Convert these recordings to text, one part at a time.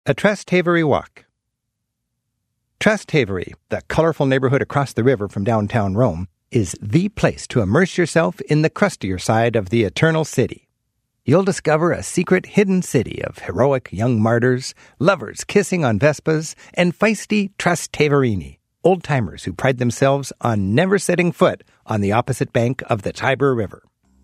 A Trastevere Walk. Trastevere, the colorful neighborhood across the river from downtown Rome, is the place to immerse yourself in the crustier side of the Eternal City. You'll discover a secret hidden city of heroic young martyrs, lovers kissing on Vespas, and feisty Trasteverini, old-timers who pride themselves on never setting foot on the opposite bank of the Tiber River.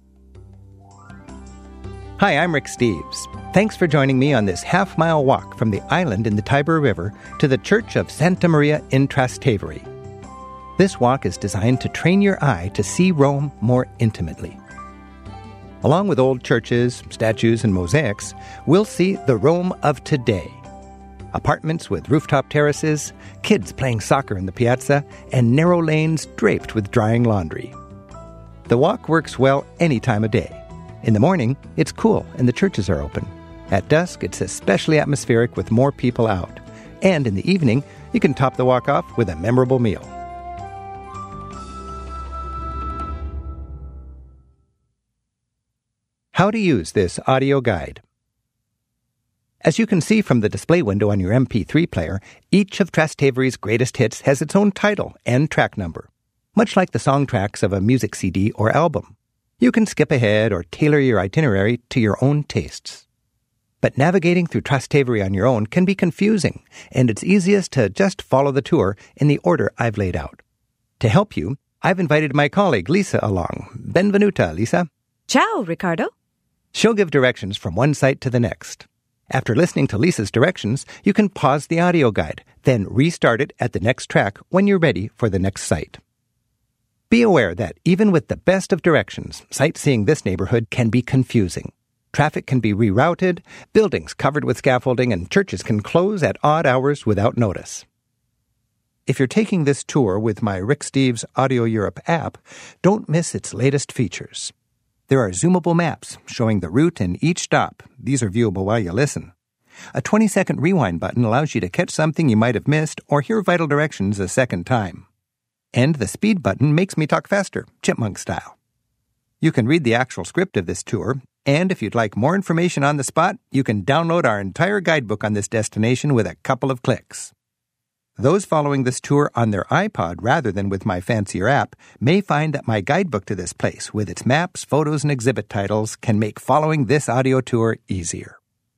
Hi, I'm Rick Steves. Thanks for joining me on this half-mile walk from the island in the Tiber River to the Church of Santa Maria in Trastevere. This walk is designed to train your eye to see Rome more intimately. Along with old churches, statues, and mosaics, we'll see the Rome of today. Apartments with rooftop terraces, kids playing soccer in the piazza, and narrow lanes draped with drying laundry. The walk works well any time of day. In the morning, it's cool and the churches are open. At dusk, it's especially atmospheric with more people out. And in the evening, you can top the walk off with a memorable meal. How to use this audio guide. As you can see from the display window on your MP3 player, each of Trastevere's greatest hits has its own title and track number, much like the song tracks of a music CD or album. You can skip ahead or tailor your itinerary to your own tastes. But navigating through Trastevere on your own can be confusing, and it's easiest to just follow the tour in the order I've laid out. To help you, I've invited my colleague Lisa along. Benvenuta, Lisa. Ciao, Ricardo. She'll give directions from one site to the next. After listening to Lisa's directions, you can pause the audio guide, then restart it at the next track when you're ready for the next site. Be aware that even with the best of directions, sightseeing this neighborhood can be confusing. Traffic can be rerouted, buildings covered with scaffolding, and churches can close at odd hours without notice. If you're taking this tour with my Rick Steves Audio Europe app, don't miss its latest features. There are zoomable maps showing the route and each stop. These are viewable while you listen. A 20-second rewind button allows you to catch something you might have missed or hear vital directions a second time. And the speed button makes me talk faster, chipmunk style. You can read the actual script of this tour, and if you'd like more information on the spot, you can download our entire guidebook on this destination with a couple of clicks. Those following this tour on their iPod rather than with my fancier app may find that my guidebook to this place, with its maps, photos, and exhibit titles, can make following this audio tour easier.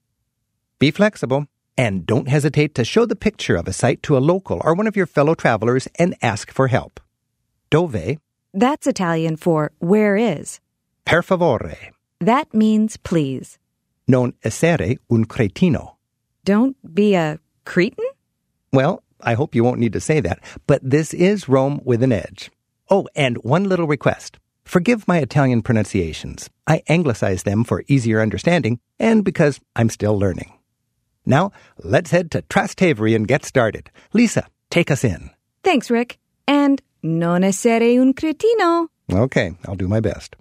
Be flexible. And don't hesitate to show the picture of a site to a local or one of your fellow travelers and ask for help. Dove? That's Italian for where is. Per favore. That means please. Non essere un cretino. Don't be a cretin? Well, I hope you won't need to say that, but this is Rome with an edge. Oh, and one little request. Forgive my Italian pronunciations. I anglicize them for easier understanding and because I'm still learning. Now, let's head to Trastevere and get started. Lisa, take us in. Thanks, Rick. And non essere un cretino. Okay, I'll do my best.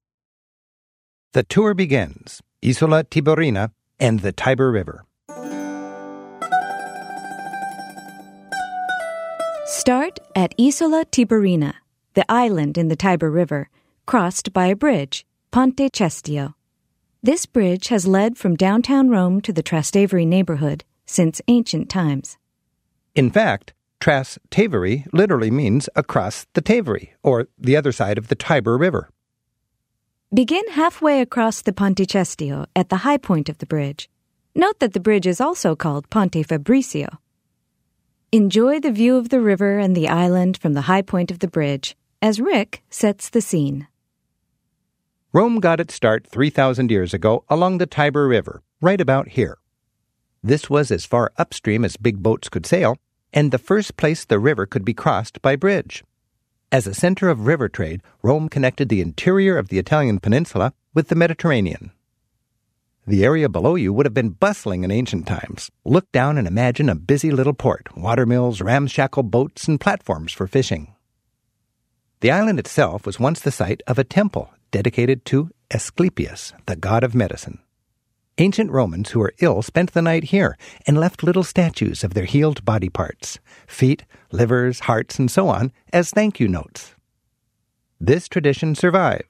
The tour begins. Isola Tiberina and the Tiber River. Start at Isola Tiberina, the island in the Tiber River, crossed by a bridge, Ponte Cestio. This bridge has led from downtown Rome to the Trastevere neighborhood since ancient times. In fact, Trastevere literally means across the Tevere, or the other side of the Tiber River. Begin halfway across the Ponte Cestio at the high point of the bridge. Note that the bridge is also called Ponte Fabricio. Enjoy the view of the river and the island from the high point of the bridge, as Rick sets the scene. Rome got its start 3,000 years ago along the Tiber River, right about here. This was as far upstream as big boats could sail, and the first place the river could be crossed by bridge. As a center of river trade, Rome connected the interior of the Italian peninsula with the Mediterranean. The area below you would have been bustling in ancient times. Look down and imagine a busy little port, watermills, ramshackle boats, and platforms for fishing. The island itself was once the site of a temple dedicated to Asclepius, the god of medicine. Ancient Romans who were ill spent the night here and left little statues of their healed body parts, feet, livers, hearts, and so on, as thank you notes. This tradition survives.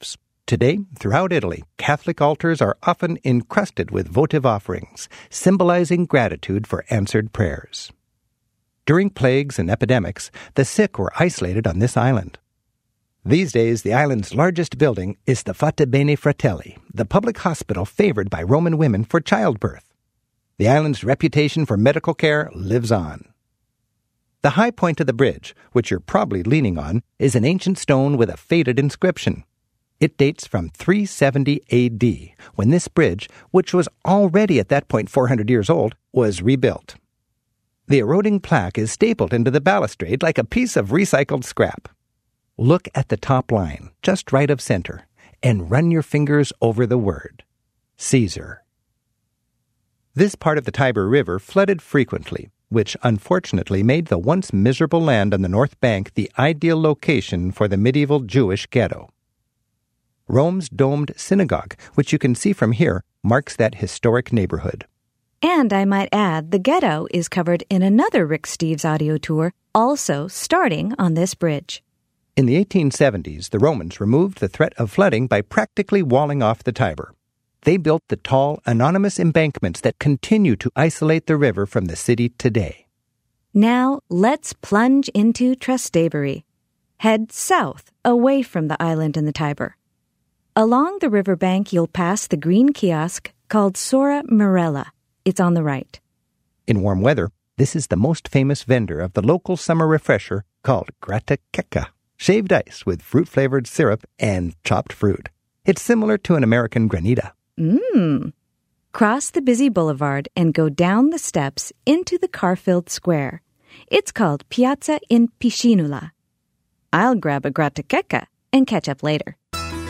Today, throughout Italy, Catholic altars are often encrusted with votive offerings, symbolizing gratitude for answered prayers. During plagues and epidemics, the sick were isolated on this island. These days, the island's largest building is the Fattibene Fratelli, the public hospital favored by Roman women for childbirth. The island's reputation for medical care lives on. The high point of the bridge, which you're probably leaning on, is an ancient stone with a faded inscription. It dates from 370 A.D., when this bridge, which was already at that point 400 years old, was rebuilt. The eroding plaque is stapled into the balustrade like a piece of recycled scrap. Look at the top line, just right of center, and run your fingers over the word, Caesar. This part of the Tiber River flooded frequently, which unfortunately made the once miserable land on the north bank the ideal location for the medieval Jewish ghetto. Rome's domed synagogue, which you can see from here, marks that historic neighborhood. And I might add, the ghetto is covered in another Rick Steves audio tour, also starting on this bridge. In the 1870s, the Romans removed the threat of flooding by practically walling off the Tiber. They built the tall, anonymous embankments that continue to isolate the river from the city today. Now, let's plunge into Trastevere. Head south, away from the island and the Tiber. Along the riverbank, you'll pass the green kiosk called Sora Mirella. It's on the right. In warm weather, this is the most famous vendor of the local summer refresher called Gratta Checca, shaved ice with fruit-flavored syrup and chopped fruit. It's similar to an American granita. Cross the busy boulevard and go down the steps into the car-filled square. It's called Piazza in Piscinula. I'll grab a Gratta Checca and catch up later.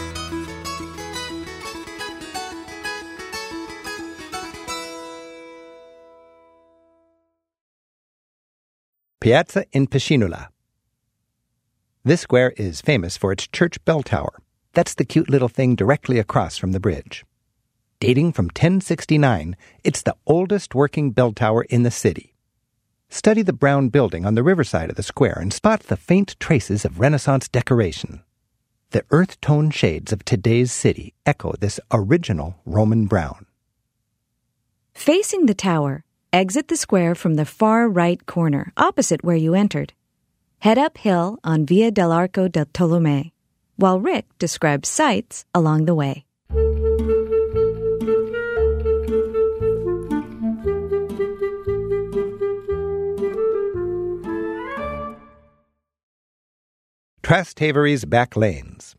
Piazza in Piscinula. This square is famous for its church bell tower. That's the cute little thing directly across from the bridge. Dating from 1069, it's the oldest working bell tower in the city. Study the brown building on the riverside of the square and spot the faint traces of Renaissance decoration. The earth-tone shades of today's city echo this original Roman brown. Facing the tower, exit the square from the far right corner, opposite where you entered. Head uphill on Via dell'Arco del Tolomei, while Rick describes sights along the way. Trastevere's back lanes.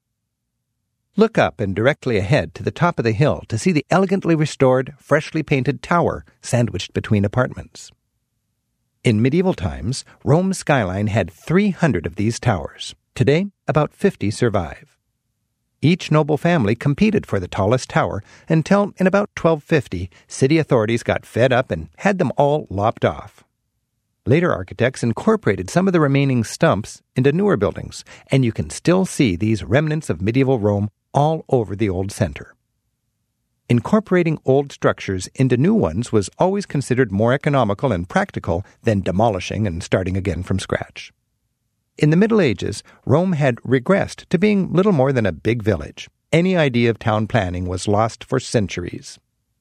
Look up and directly ahead to the top of the hill to see the elegantly restored, freshly painted tower sandwiched between apartments. In medieval times, Rome's skyline had 300 of these towers. Today, about 50 survive. Each noble family competed for the tallest tower until, in about 1250, city authorities got fed up and had them all lopped off. Later architects incorporated some of the remaining stumps into newer buildings, and you can still see these remnants of medieval Rome all over the old center. Incorporating old structures into new ones was always considered more economical and practical than demolishing and starting again from scratch. In the Middle Ages, Rome had regressed to being little more than a big village. Any idea of town planning was lost for centuries.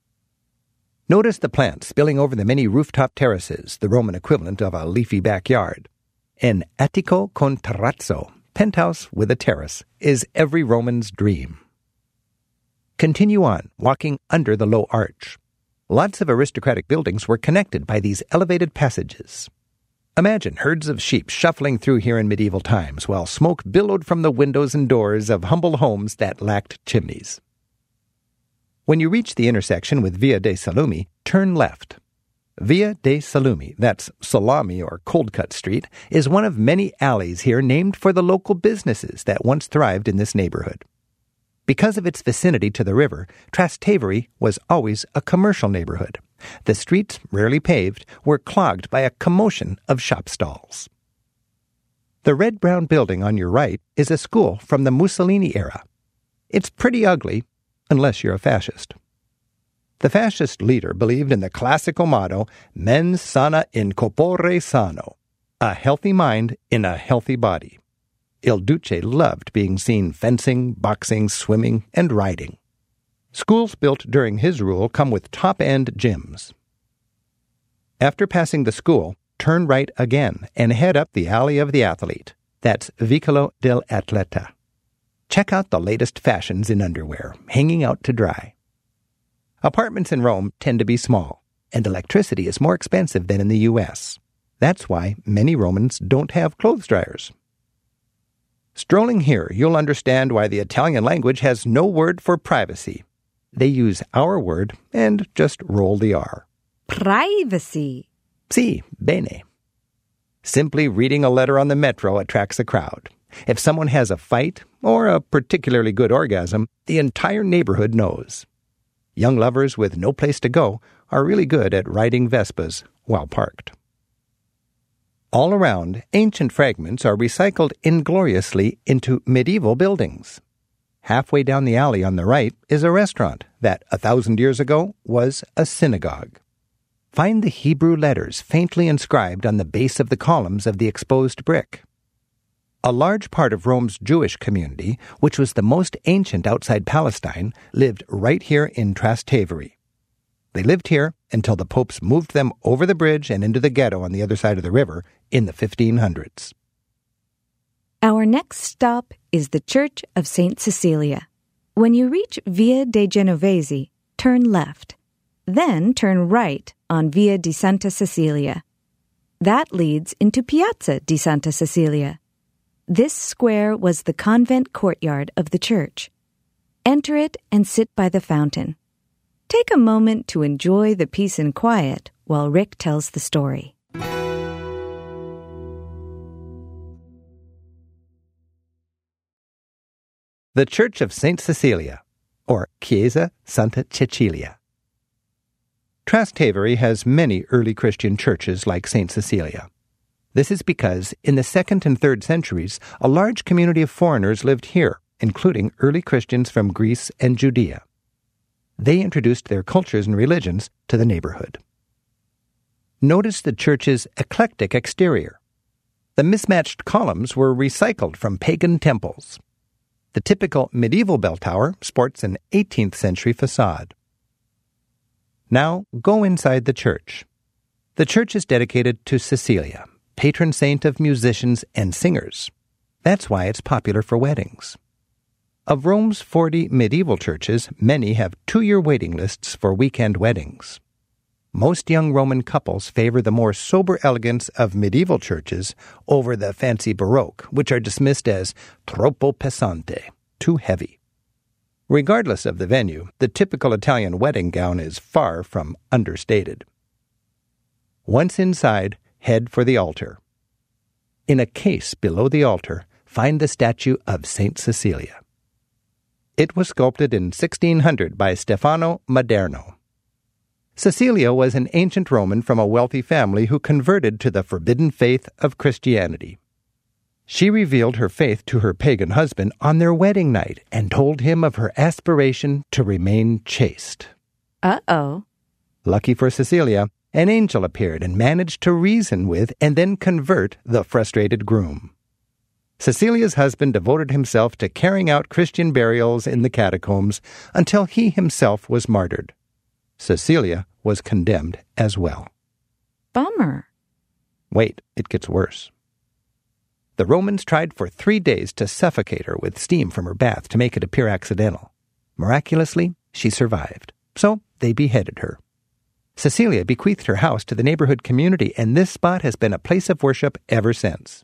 Notice the plants spilling over the many rooftop terraces, the Roman equivalent of a leafy backyard. An attico con terrazzo, penthouse with a terrace, is every Roman's dream. Continue on, walking under the low arch. Lots of aristocratic buildings were connected by these elevated passages. Imagine herds of sheep shuffling through here in medieval times, while smoke billowed from the windows and doors of humble homes that lacked chimneys. When you reach the intersection with Via dei Salumi, turn left. Via dei Salumi, that's Salami or Cold Cut Street, is one of many alleys here named for the local businesses that once thrived in this neighborhood. Because of its vicinity to the river, Trastevere was always a commercial neighborhood. The streets, rarely paved, were clogged by a commotion of shop stalls. The red-brown building on your right is a school from the Mussolini era. It's pretty ugly, unless you're a fascist. The fascist leader believed in the classical motto, mens sana in corpore sano, a healthy mind in a healthy body. Il Duce loved being seen fencing, boxing, swimming, and riding. Schools built during his rule come with top-end gyms. After passing the school, turn right again and head up the Alley of the Athlete. That's Vicolo dell'Atleta. Check out the latest fashions in underwear, hanging out to dry. Apartments in Rome tend to be small, and electricity is more expensive than in the U.S. That's why many Romans don't have clothes dryers. Strolling here, you'll understand why the Italian language has no word for privacy. They use our word and just roll the R. Privacy. Sì, bene. Simply reading a letter on the metro attracts a crowd. If someone has a fight or a particularly good orgasm, the entire neighborhood knows. Young lovers with no place to go are really good at riding Vespas while parked. All around, ancient fragments are recycled ingloriously into medieval buildings. Halfway down the alley on the right is a restaurant that, 1,000 years ago, was a synagogue. Find the Hebrew letters faintly inscribed on the base of the columns of the exposed brick. A large part of Rome's Jewish community, which was the most ancient outside Palestine, lived right here in Trastevere. They lived here until the popes moved them over the bridge and into the ghetto on the other side of the river in the 1500s. Our next stop is the Church of St. Cecilia. When you reach Via dei Genovesi, turn left. Then turn right on Via di Santa Cecilia. That leads into Piazza di Santa Cecilia. This square was the convent courtyard of the church. Enter it and sit by the fountain. Take a moment to enjoy the peace and quiet while Rick tells the story. The Church of St. Cecilia, or Chiesa Santa Cecilia. Trastevere has many early Christian churches like St. Cecilia. This is because in the 2nd and 3rd centuries, a large community of foreigners lived here, including early Christians from Greece and Judea. They introduced their cultures and religions to the neighborhood. Notice the church's eclectic exterior. The mismatched columns were recycled from pagan temples. The typical medieval bell tower sports an 18th century facade. Now go inside the church. The church is dedicated to Cecilia, patron saint of musicians and singers. That's why it's popular for weddings. Of Rome's 40 medieval churches, many have 2-year waiting lists for weekend weddings. Most young Roman couples favor the more sober elegance of medieval churches over the fancy Baroque, which are dismissed as troppo pesante, too heavy. Regardless of the venue, the typical Italian wedding gown is far from understated. Once inside, head for the altar. In a case below the altar, find the statue of St. Cecilia. It was sculpted in 1600 by Stefano Maderno. Cecilia was an ancient Roman from a wealthy family who converted to the forbidden faith of Christianity. She revealed her faith to her pagan husband on their wedding night and told him of her aspiration to remain chaste. Uh-oh. Lucky for Cecilia, an angel appeared and managed to reason with and then convert the frustrated groom. Cecilia's husband devoted himself to carrying out Christian burials in the catacombs until he himself was martyred. Cecilia was condemned as well. Bummer. Wait, it gets worse. The Romans tried for 3 days to suffocate her with steam from her bath to make it appear accidental. Miraculously, she survived, so they beheaded her. Cecilia bequeathed her house to the neighborhood community, and this spot has been a place of worship ever since.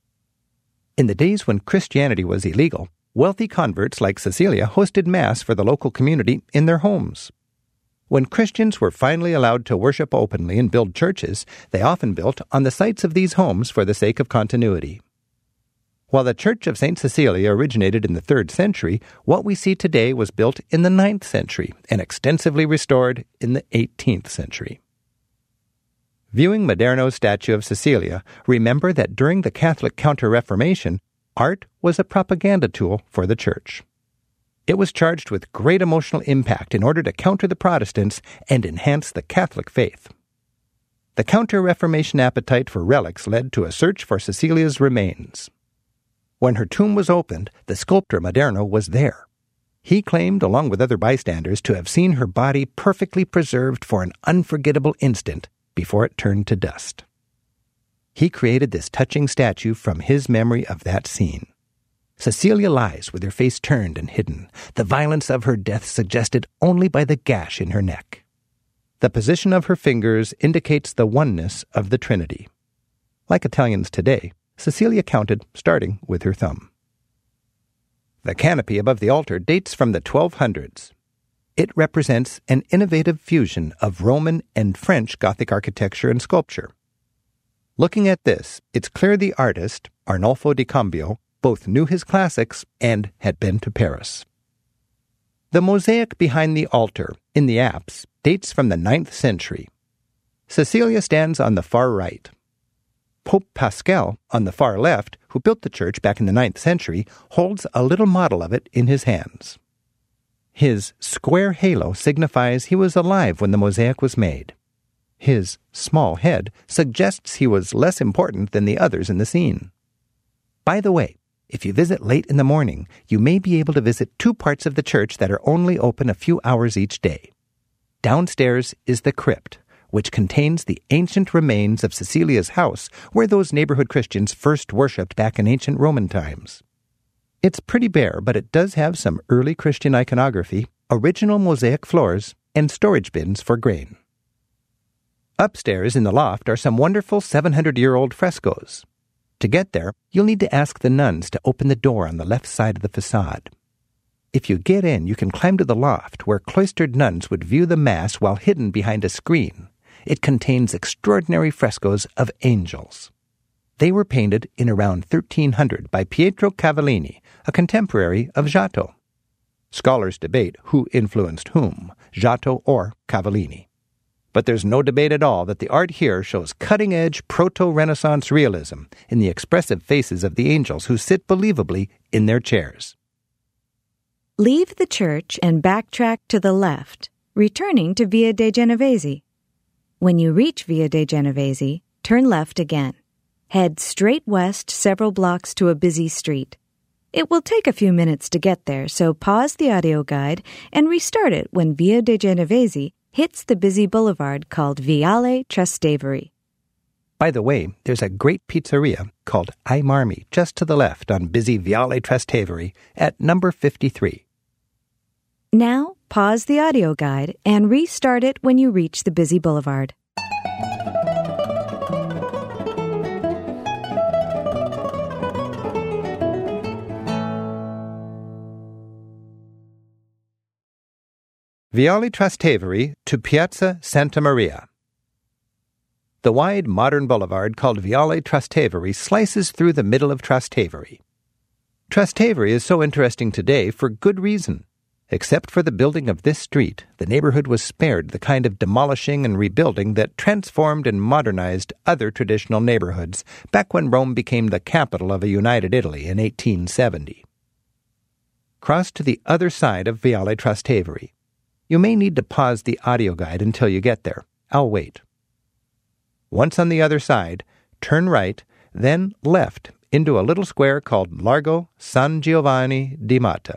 In the days when Christianity was illegal, wealthy converts like Cecilia hosted Mass for the local community in their homes. When Christians were finally allowed to worship openly and build churches, they often built on the sites of these homes for the sake of continuity. While the Church of St. Cecilia originated in the 3rd century, what we see today was built in the 9th century and extensively restored in the 18th century. Viewing Maderno's statue of Cecilia, remember that during the Catholic Counter-Reformation, art was a propaganda tool for the Church. It was charged with great emotional impact in order to counter the Protestants and enhance the Catholic faith. The Counter-Reformation appetite for relics led to a search for Cecilia's remains. When her tomb was opened, the sculptor Maderno was there. He claimed, along with other bystanders, to have seen her body perfectly preserved for an unforgettable instant before it turned to dust. He created this touching statue from his memory of that scene. Cecilia lies with her face turned and hidden, the violence of her death suggested only by the gash in her neck. The position of her fingers indicates the oneness of the Trinity. Like Italians today, Cecilia counted starting with her thumb. The canopy above the altar dates from the 1200s. It represents an innovative fusion of Roman and French Gothic architecture and sculpture. Looking at this, it's clear the artist, Arnolfo di Cambio, both knew his classics and had been to Paris. The mosaic behind the altar, in the apse, dates from the 9th century. Cecilia stands on the far right. Pope Pascal, on the far left, who built the church back in the 9th century, holds a little model of it in his hands. His square halo signifies he was alive when the mosaic was made. His small head suggests he was less important than the others in the scene. By the way, if you visit late in the morning, you may be able to visit two parts of the church that are only open a few hours each day. Downstairs is the crypt, which contains the ancient remains of Cecilia's house where those neighborhood Christians first worshipped back in ancient Roman times. It's pretty bare, but it does have some early Christian iconography, original mosaic floors, and storage bins for grain. Upstairs in the loft are some wonderful 700-year-old frescoes. To get there, you'll need to ask the nuns to open the door on the left side of the facade. If you get in, you can climb to the loft where cloistered nuns would view the Mass while hidden behind a screen. It contains extraordinary frescoes of angels. They were painted in around 1300 by Pietro Cavallini, a contemporary of Giotto. Scholars debate who influenced whom, Giotto or Cavallini. But there's no debate at all that the art here shows cutting-edge proto-Renaissance realism in the expressive faces of the angels who sit believably in their chairs. Leave the church and backtrack to the left, returning to Via dei Genovesi. When you reach Via dei Genovesi, turn left again. Head straight west several blocks to a busy street. It will take a few minutes to get there, so pause the audio guide and restart it when Via dei Genovesi hits the busy boulevard called Viale Trastevere. By the way, there's a great pizzeria called I Marmi just to the left on busy Viale Trastevere at number 53. Now, pause the audio guide and restart it when you reach the busy boulevard. Viale Trastevere to Piazza Santa Maria. The wide modern boulevard called Viale Trastevere slices through the middle of Trastevere. Trastevere is so interesting today for good reason. Except for the building of this street, the neighborhood was spared the kind of demolishing and rebuilding that transformed and modernized other traditional neighborhoods back when Rome became the capital of a united Italy in 1870. Cross to the other side of Viale Trastevere. You may need to pause the audio guide until you get there. I'll wait. Once on the other side, turn right, then left into a little square called Largo San Giovanni di Motta.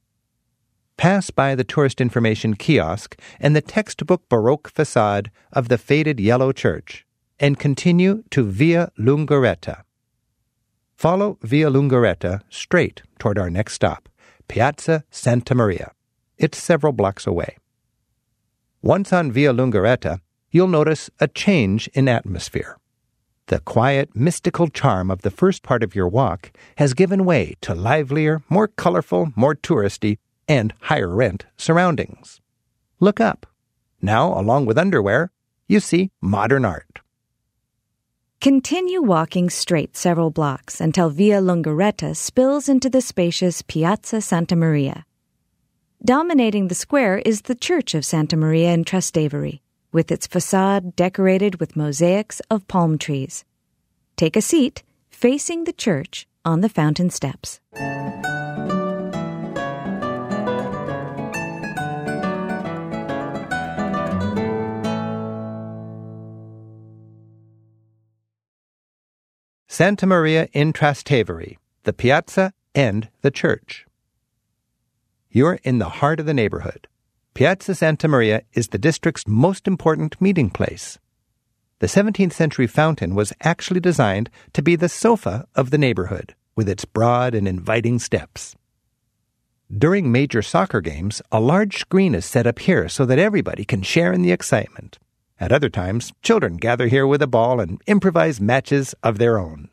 Pass by the tourist information kiosk and the textbook Baroque facade of the faded yellow church, and continue to Via Lungaretta. Follow Via Lungaretta straight toward our next stop, Piazza Santa Maria. It's several blocks away. Once on Via Lungaretta, you'll notice a change in atmosphere. The quiet, mystical charm of the first part of your walk has given way to livelier, more colorful, more touristy, and higher rent surroundings. Look up. Now, along with underwear, you see modern art. Continue walking straight several blocks until Via Lungaretta spills into the spacious Piazza Santa Maria. Dominating the square is the Church of Santa Maria in Trastevere, with its facade decorated with mosaics of palm trees. Take a seat facing the church on the fountain steps. Santa Maria in Trastevere, the piazza, and the church. You're in the heart of the neighborhood. Piazza Santa Maria is the district's most important meeting place. The 17th century fountain was actually designed to be the sofa of the neighborhood, with its broad and inviting steps. During major soccer games, a large screen is set up here so that everybody can share in the excitement. At other times, children gather here with a ball and improvise matches of their own.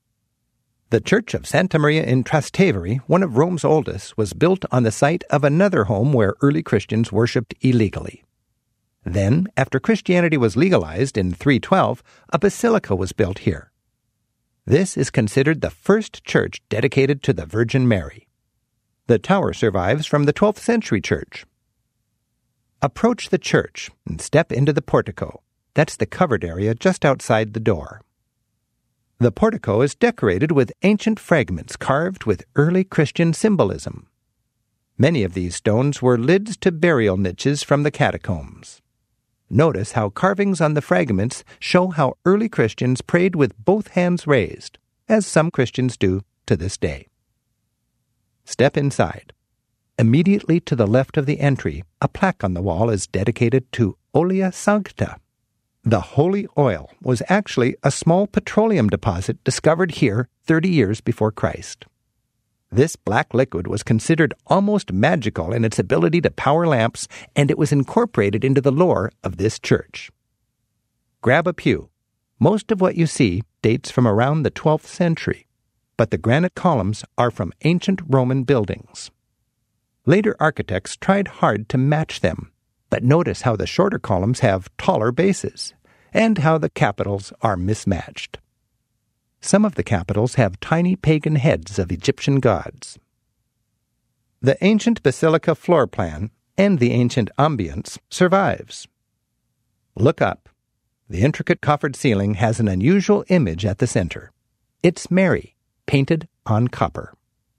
The Church of Santa Maria in Trastevere, one of Rome's oldest, was built on the site of another home where early Christians worshipped illegally. Then, after Christianity was legalized in 312, a basilica was built here. This is considered the first church dedicated to the Virgin Mary. The tower survives from the 12th century church. Approach the church and step into the portico. That's the covered area just outside the door. The portico is decorated with ancient fragments carved with early Christian symbolism. Many of these stones were lids to burial niches from the catacombs. Notice how carvings on the fragments show how early Christians prayed with both hands raised, as some Christians do to this day. Step inside. Immediately to the left of the entry, a plaque on the wall is dedicated to Olea Sancta. The holy oil was actually a small petroleum deposit discovered here 30 years before Christ. This black liquid was considered almost magical in its ability to power lamps, and it was incorporated into the lore of this church. Grab a pew. Most of what you see dates from around the 12th century, but the granite columns are from ancient Roman buildings. Later architects tried hard to match them, but notice how the shorter columns have taller bases, and how the capitals are mismatched. Some of the capitals have tiny pagan heads of Egyptian gods. The ancient basilica floor plan and the ancient ambience survives. Look up. The intricate coffered ceiling has an unusual image at the center. It's Mary, painted on copper.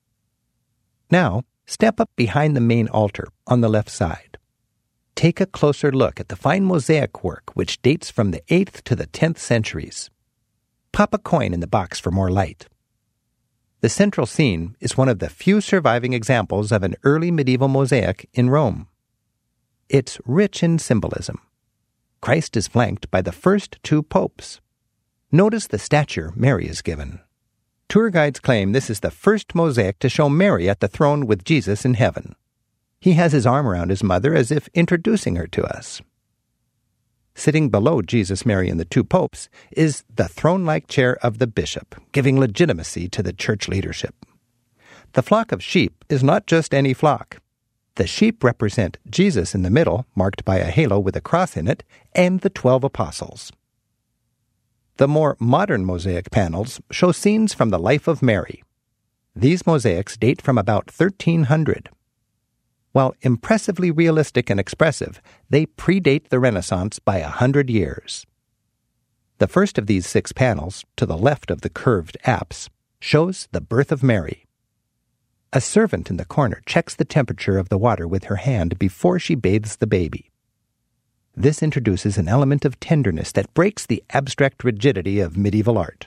Now, step up behind the main altar on the left side. Take a closer look at the fine mosaic work which dates from the 8th to the 10th centuries. Pop a coin in the box for more light. The central scene is one of the few surviving examples of an early medieval mosaic in Rome. It's rich in symbolism. Christ is flanked by the first two popes. Notice the stature Mary is given. Tour guides claim this is the first mosaic to show Mary at the throne with Jesus in heaven. He has his arm around his mother as if introducing her to us. Sitting below Jesus, Mary, and the two popes is the throne-like chair of the bishop, giving legitimacy to the church leadership. The flock of sheep is not just any flock. The sheep represent Jesus in the middle, marked by a halo with a cross in it, and the 12 apostles. The more modern mosaic panels show scenes from the life of Mary. These mosaics date from about 1300. While impressively realistic and expressive, they predate the Renaissance by 100 years. The first of these 6 panels, to the left of the curved apse, shows the birth of Mary. A servant in the corner checks the temperature of the water with her hand before she bathes the baby. This introduces an element of tenderness that breaks the abstract rigidity of medieval art.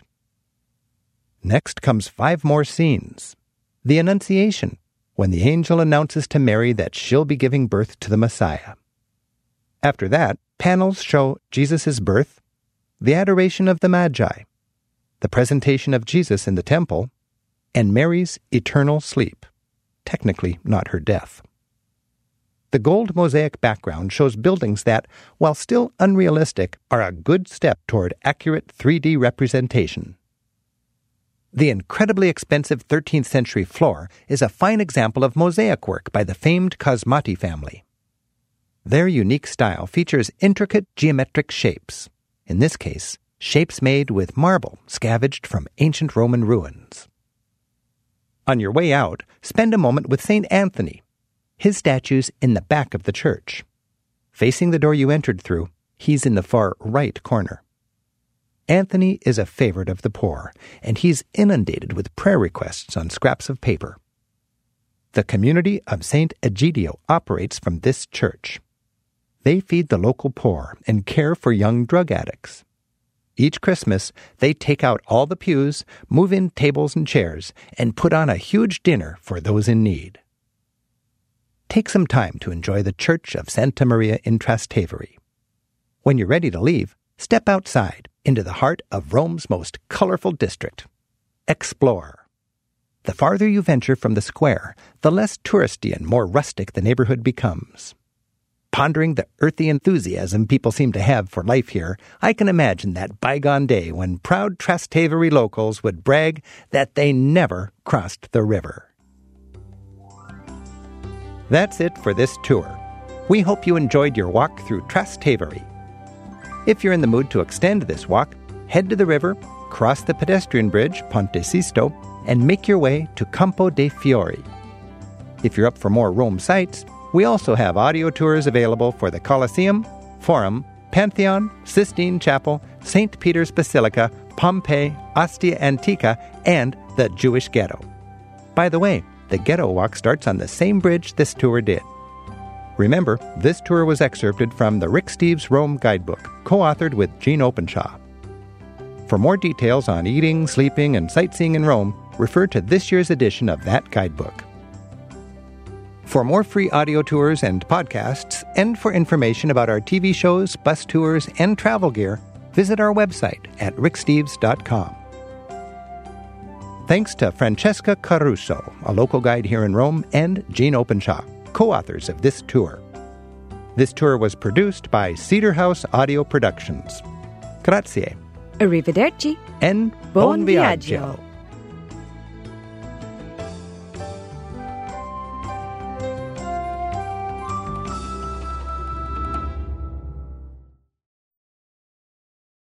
Next comes 5 more scenes. The Annunciation, when the angel announces to Mary that she'll be giving birth to the Messiah. After that, panels show Jesus' birth, the adoration of the Magi, the presentation of Jesus in the temple, and Mary's eternal sleep, technically not her death. The gold mosaic background shows buildings that, while still unrealistic, are a good step toward accurate 3D representation. The incredibly expensive 13th century floor is a fine example of mosaic work by the famed Cosmati family. Their unique style features intricate geometric shapes, in this case, shapes made with marble scavenged from ancient Roman ruins. On your way out, spend a moment with St. Anthony. His statue's in the back of the church. Facing the door you entered through, he's in the far right corner. Anthony is a favorite of the poor, and he's inundated with prayer requests on scraps of paper. The community of St. Egidio operates from this church. They feed the local poor and care for young drug addicts. Each Christmas, they take out all the pews, move in tables and chairs, and put on a huge dinner for those in need. Take some time to enjoy the Church of Santa Maria in Trastevere. When you're ready to leave, step outside into the heart of Rome's most colorful district. Explore. The farther you venture from the square, the less touristy and more rustic the neighborhood becomes. Pondering the earthy enthusiasm people seem to have for life here, I can imagine that bygone day when proud Trastevere locals would brag that they never crossed the river. That's it for this tour. We hope you enjoyed your walk through Trastevere. If you're in the mood to extend this walk, head to the river, cross the pedestrian bridge, Ponte Sisto, and make your way to Campo dei Fiori. If you're up for more Rome sights, we also have audio tours available for the Colosseum, Forum, Pantheon, Sistine Chapel, St. Peter's Basilica, Pompeii, Ostia Antica, and the Jewish Ghetto. By the way, the Ghetto Walk starts on the same bridge this tour did. Remember, this tour was excerpted from the Rick Steves Rome Guidebook, co-authored with Gene Openshaw. For more details on eating, sleeping, and sightseeing in Rome, refer to this year's edition of that guidebook. For more free audio tours and podcasts, and for information about our TV shows, bus tours, and travel gear, visit our website at ricksteves.com. Thanks to Francesca Caruso, a local guide here in Rome, and Gene Openshaw, co-authors of this tour. This tour was produced by Cedar House Audio Productions. Grazie. Arrivederci. And Buon viaggio.